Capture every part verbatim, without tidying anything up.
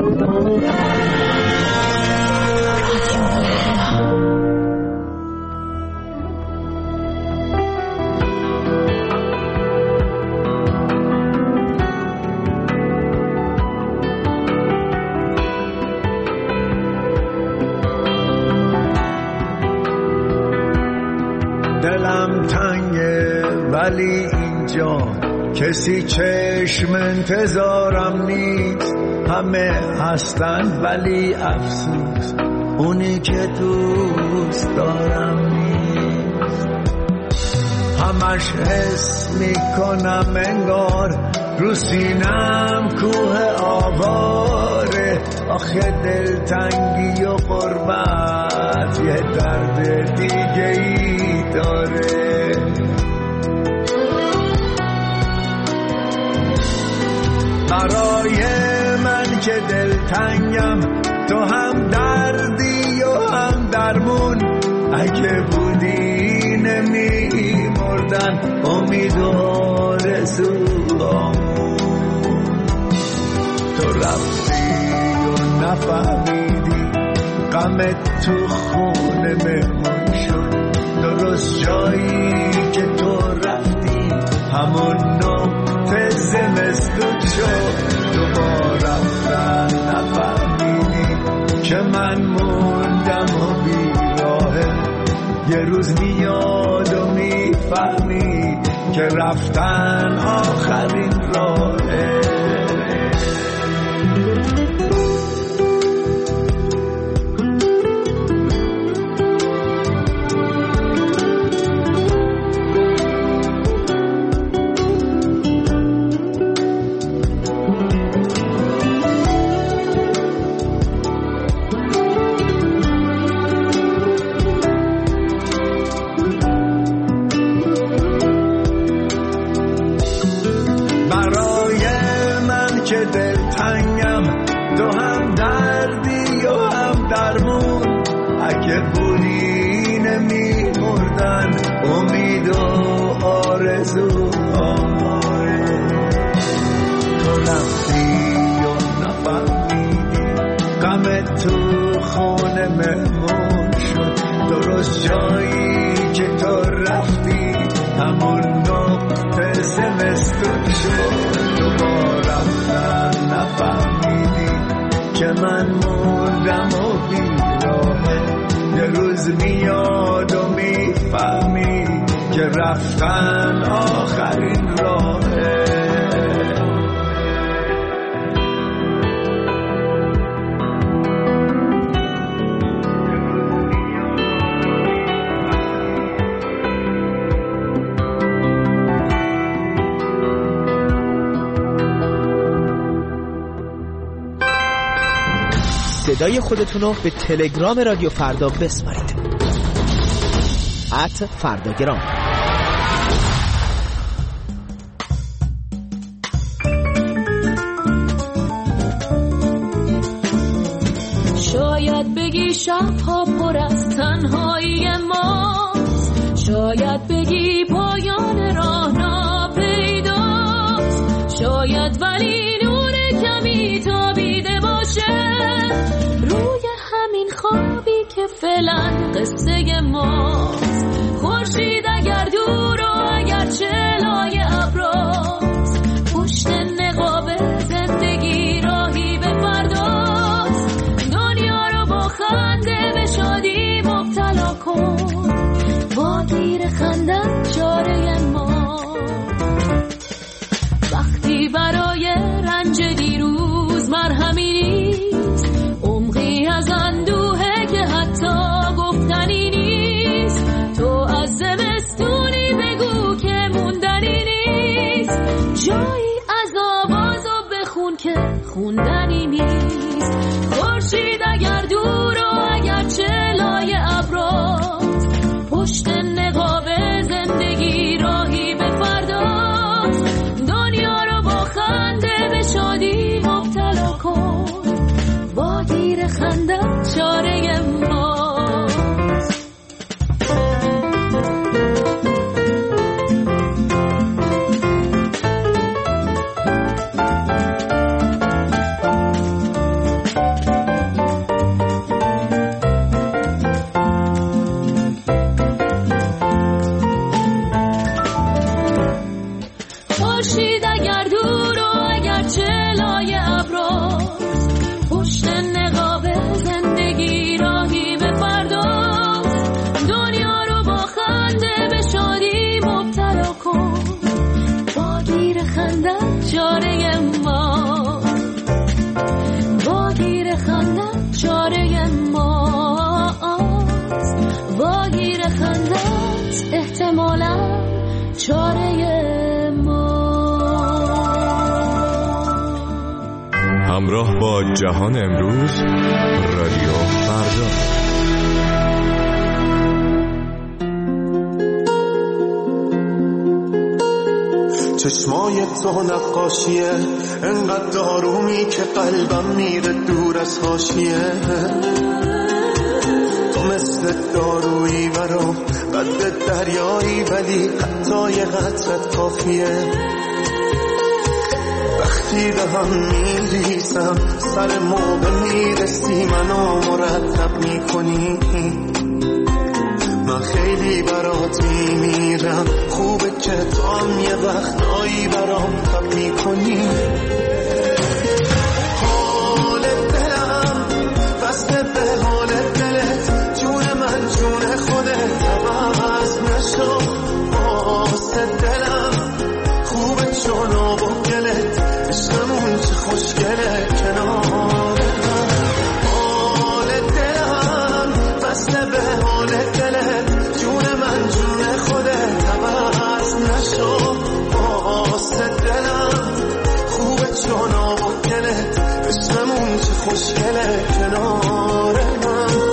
دلم تنگه ولی اینجا کسی چشم انتظارم نیست، همه هستن ولی افسوس اونی که دوست دارم نیست. همش حس میکنم انگار رو سینم کوه آواره، آخه دلتنگی و غربت یه درد دیگه ای داره. برای من که دلتنگم تو هم دردی و هم درمون، اگه بودی نمی مردن امید و آرزوامون. تو رفتی و نفهمیدی غمت تو خونه مهمون شد، درست جایی که تو رفتی همون نقطه زمستون شد. دوباره رفتن نفهمیدی که من موندم و بیراهه، یه روز میاد و میفهمی که رفتن آخرین راهه. رفتن آخرین راهه. صدای خودتون رو به تلگرام رادیو فردا بسپارید. ات فرداگرام. شاید بگی شبها پر از تنهایی ماست، شاید بگی پایان راه ناپیداست، شاید ولی نور کمی تابیده باشه روی همین خوابی که فعلا قصه ماست. خورشید اگر دور و اگر چلای ابراست، پشت نقاب زندگی راهی به فرداست. دنیا رو با خنده به شادی مبتلا کن، با تیر خندت چاره ما. وقتی برای رنج دیروز مرهمی نیست، عمقی از اندوهه که حتی گفتنی نیست. تو از زمستونی بگو که موندنی نیست، جایی از آواز و بخون که خوندنی نیست. خورشید اگر دور و اگر چلای ابراست، پشت نقاب زندگی راهی به فرداست. دنیا رو با خنده به شادی مبتلا کن، با تیر خندت چاره ماست. همراه با جهان امروز، رادیو فردا. چشمای تو نقاشیه، انقدر دارومی که قلبم میره دور از حاشیه. تو مثل دارویی برام، قد دریایی ولی حتی یه قطرت کافیه. وقتی به هم میریسم سر موقع میرسی منو مرتب میکنی. من خیلی برات میمیرم، خوبه که تو هم یه وقتایی برام تب میکنی. حال دلم بسته به حال دلت، جون من جون خودت عوض نشو. واسه دلم خوبه چون آب و گلت، عشقمون چه خوشگله کنار هم. حال دلم بسته به حال دلت، جون من جون خودت عوض نشو. واسه دلم خوبه چون آب و گلت، عشقمون چه خوشگله کنار هم.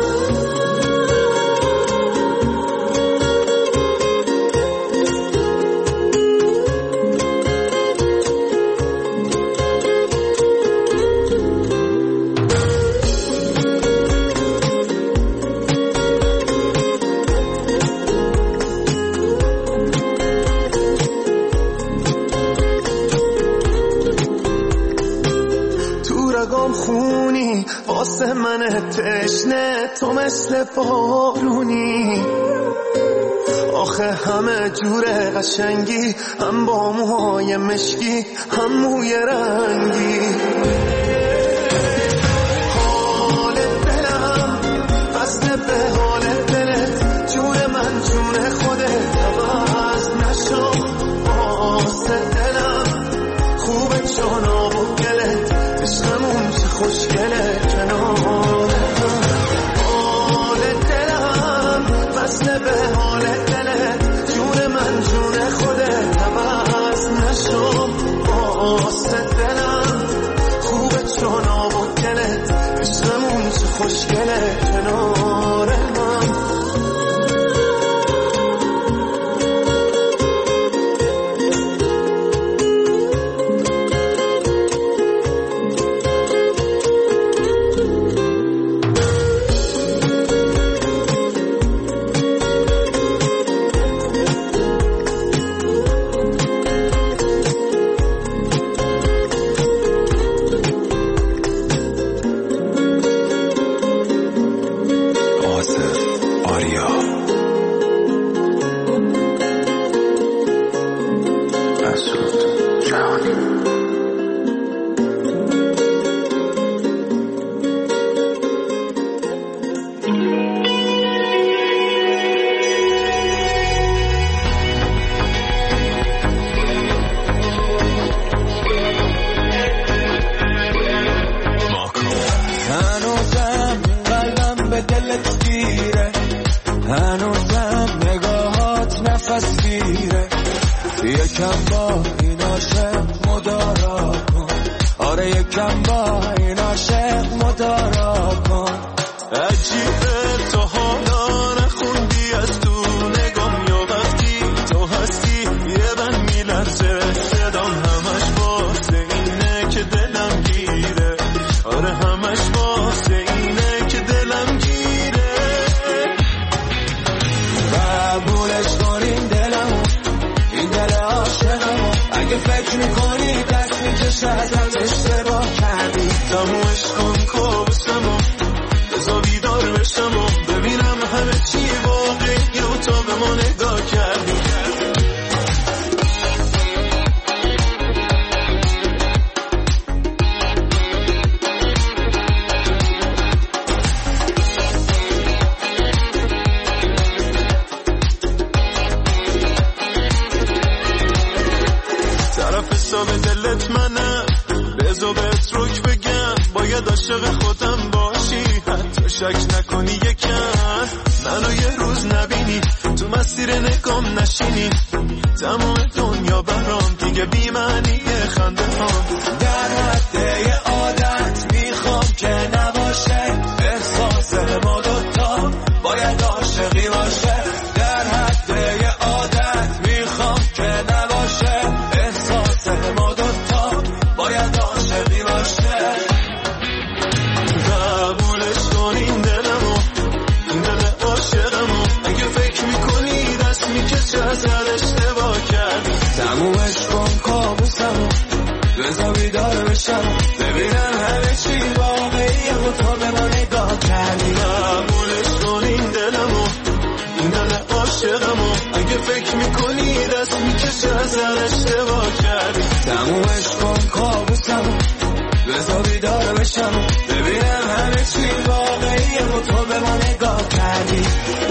خونی واسه من تشنه، تو مثل بارونی. آخه همه جوره قشنگی، هم با موهای مشکی هم موی رنگی. حال دلم بسته به حال دلت، جون من جون خودت عوض نشو. واسه دلم خوبه چون آب و گلت، عشقمون چه خوشگله کنار هم. حال دلم بسته به حال دلت، جون من جون خودت عوض نشو. واسه دلم خوبه چون آب و گلت، عشقمون چه خوشگله کنار هم. تمام دنیا برام دیگه بی معنی خنده ها در حد آدم تمومش کن کابوسمو بذار بیدار بشم ببینم همه چی واقعیه و تو به ما نگاه کردی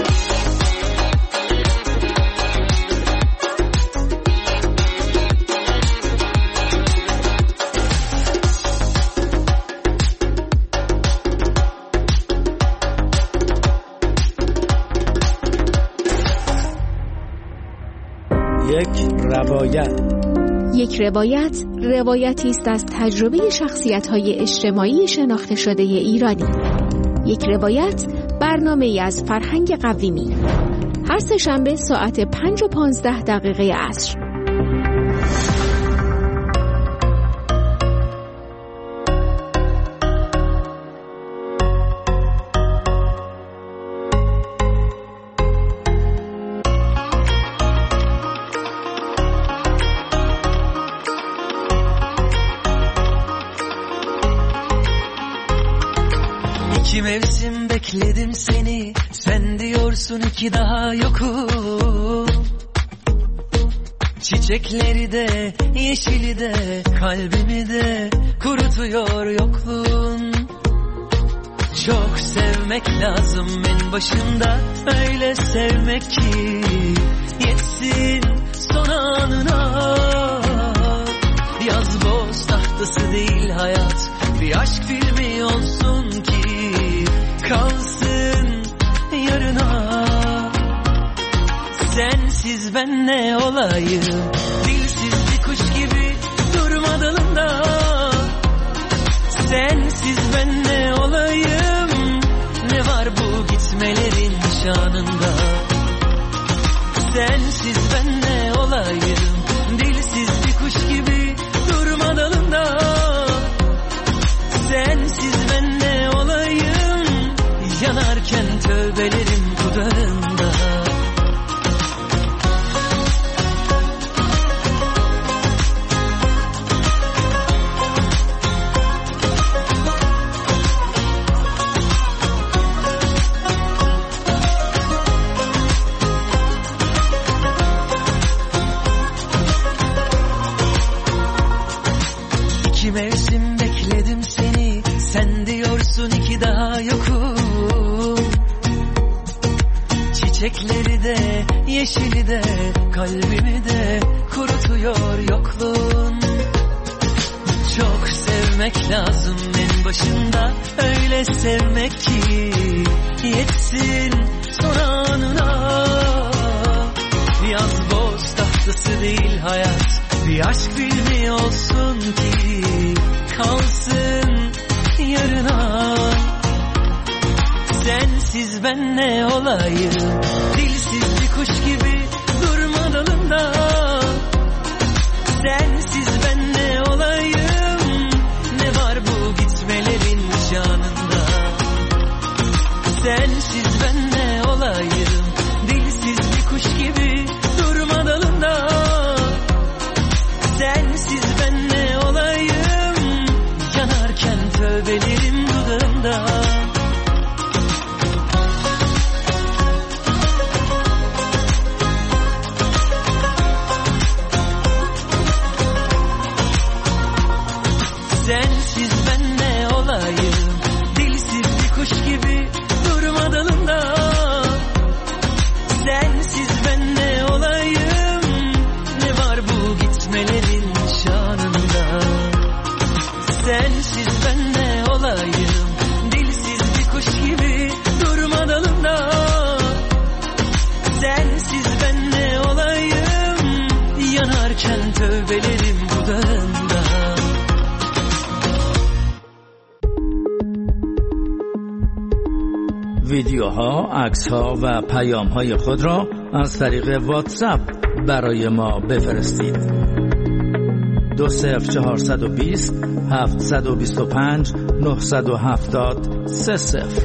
یک روایت. یک روایت، روایتی است از تجربه شخصیت‌های اجتماعی شناخته شده ایرانی. یک روایت، برنامه‌ای از فرهنگ قویمی. هر سه شنبه ساعت پنج و پانزده دقیقه عصر. İki mevsim bekledim seni, sen diyorsun ki daha yokum. Çiçekleri de, yeşili de, kalbimi de kurutuyor yokluğun. Çok sevmek lazım en başında, öyle sevmek ki yetsin son anına. Yaz boz tahtası değil hayat, bir aşk filmi olsun ki kalsın yarına. Sensiz ben ne olayım, dilsiz bir kuş gibi durma dalında. Sensiz ben ne olayım, ne var bu gitmelerin şanında. Sensiz ben ne olayım, dilsiz bir kuş gibi durma dalında. Sensiz ben ne olayım, yanarken tövbelerim dudağında. İki mevsim bekledim seni, sen diyorsun ki daha yokum. Çiçekleri de, yeşili de, kalbimi de kurutuyor yokluğun. Çok sevmek lazım en başında, öyle sevmek ki yetsin son anına. Yaz boz tahtası değil hayat, bir aşk filmi olsun ki kalsın yarına. Sensiz ben ne olayım, dilsiz bir kuş gibi durma dalında. Sensiz ben ne olayım, ne var bu gitmelerin şanında. Sensiz ben ne olayım, dilsiz bir kuş gibi durma dalında. Sensiz ben ne olayım, yanarken tövbelerim dudağında. Sensiz ben ne olayım, dilsiz bir kuş gibi durma dalında. Sensiz ben ne olayım, ne var bu gitmelerin şanında. Sensiz ben ne olayım, dilsiz bir kuş gibi durma dalında. Sensiz ben ne olayım, yanarken tövbelerim dudağında. ویدیوها، عکس‌ها و پیام‌های خود را از طریق واتساپ برای ما بفرستید. دو صفر چهارصد و بیست هفتصد و بیست و پنج نهصد و هفتاد سه صفر.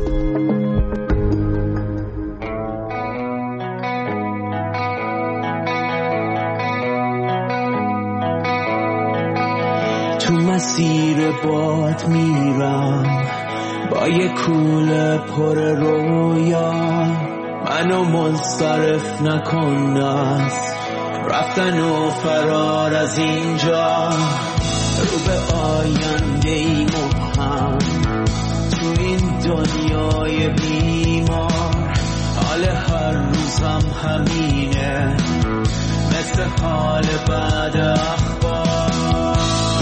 تو مسیر باد میرم با یه کوله پر رویا، منو منصرف نکن از رفتن و فرار از اینجا، رو به آینده ای مبهم تو این دنیای بیمار. حال هر روزم همینه، مثل حال بعد اخبار.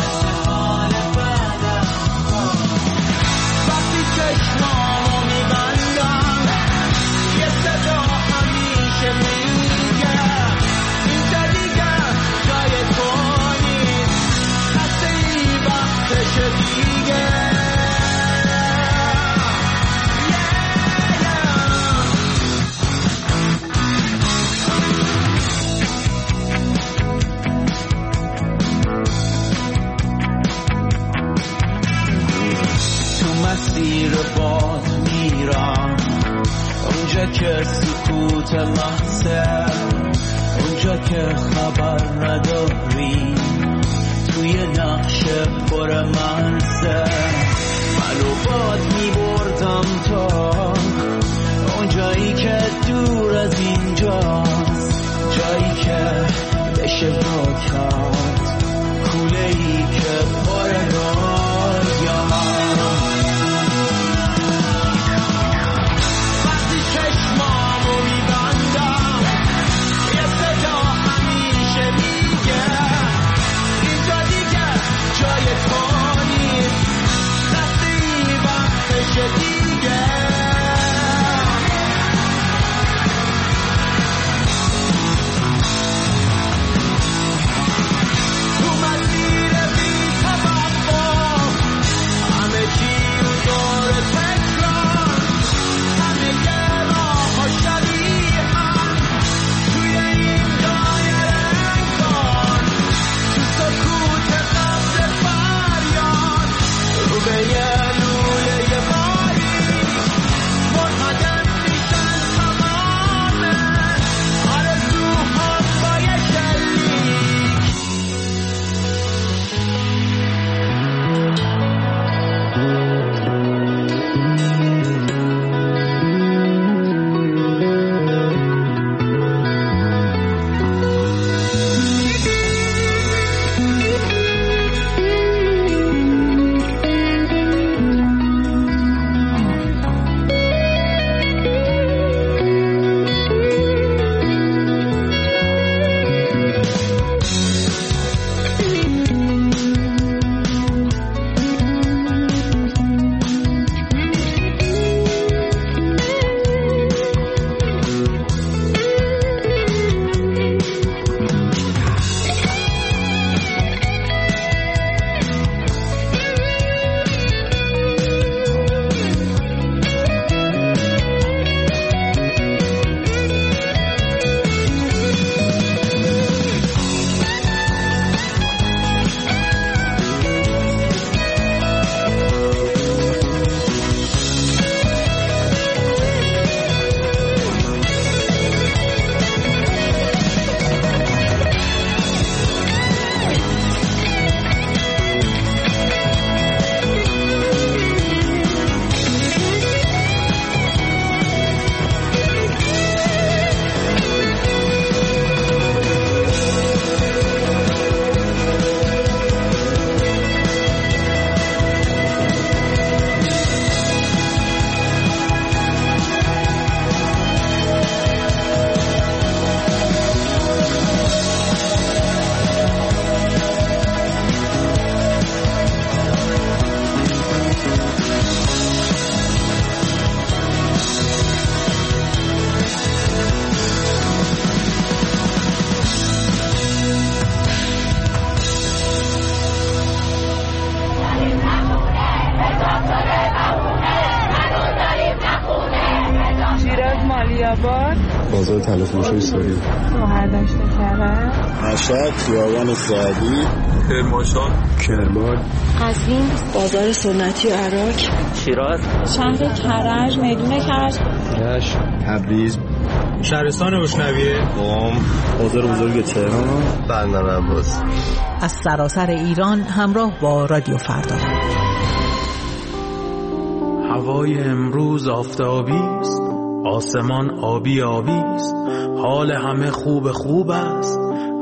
وقتی چشمامو میبندم یه صدا همیشه میگه اینجا دیگه جای تو نیست، خسته ای وقتشه دیگه. مسیر باد میرم اونجا که سکوت محضه، اونجا که خبر نداری توی نقش پر مرزه. منو باد میبردم تا اونجایی که دور از اینجاست، جایی که بشه با کرد کوله ای که پر رویا. بازار تلفروشی سوری، مهردشت کرد، مشهد، خیابان سعدی، کرمانشاه، کرمان، قزوین، بازار سنتی عراق، شیراز، شهر کرج، میدون کرج، رشت، تبریز، شهرستان اشنویه، قم، بازار بزرگ تهران، بندر عباس. از سراسر ایران همراه با رادیو فردا. هوای امروز آفتابی است، آسمان آبی آبی است، حال همه خوب خوب است،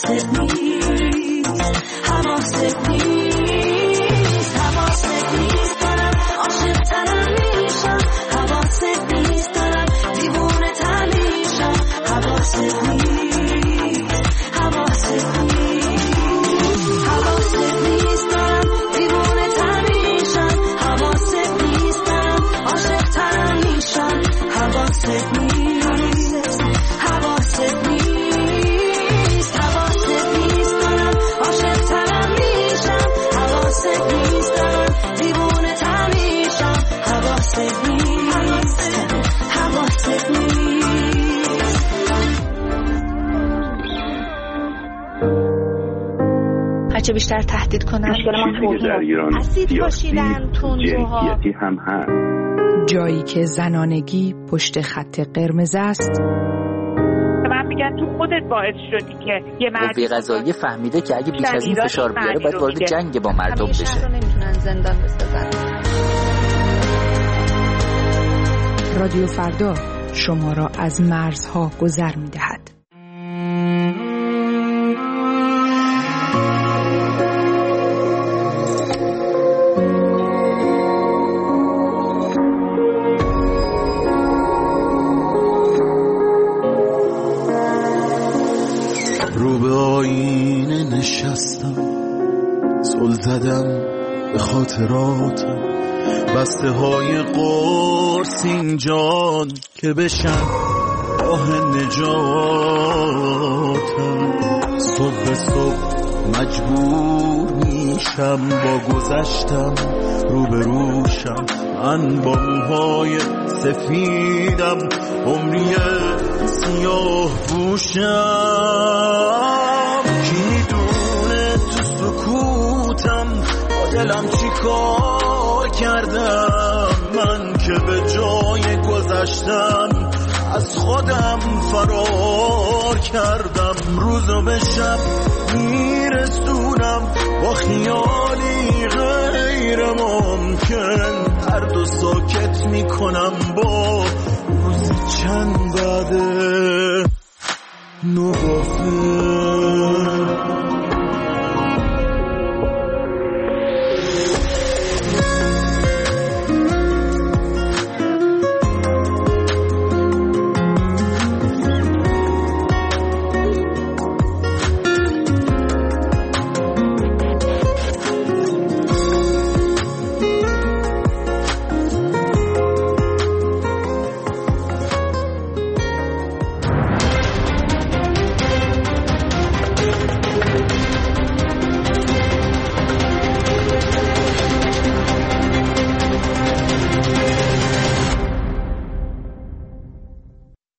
حواست نیست حواست نیست حواست نیست دارم عاشق ترم میشم حواست نیست دارم دیوونه تر میشم حواست نیست حواست نیست حواست نیست دارم دیوونه تر میشم حواست نیست دارم عاشق ترم میشم حواست نیست حواست نیست حواست نیست دارم عاشق ترم میشم حواست نیست دارم دیوونه تر میشم حواست نیست حواست نیست. هرچه بیشتر تهدید کنن چیزی در ایران سیاسی جنسیتی هم هست. جایی که زنانگی پشت خط قرمز است. من میگن تو خودت باعث شدی که یه مردی قضایی فهمیده که اگه بیش از این فشار بیاره باید وارد جنگ با مردم بشه. همیشه رو نمیتونن زندان بسازن. رادیو فردا شما را از مرزها گذر میدهد. رو به آینه نشستم زل زدم به خاطراتم بسته های قرص اینجان که بشن راه نجاتم صبح صبح مجبور میشم با گذشتم رو به روشم من با موهای سفیدم عمری سیاه پوشم کی میدونه تو سکوتم با دلم چی کار کردم من که به جای گذشتن از خودم فرار کردم روزو به شب میرسونم با خیالی غیر ممکن هر دو ساکت میکنم با روزی چند بعده نوافل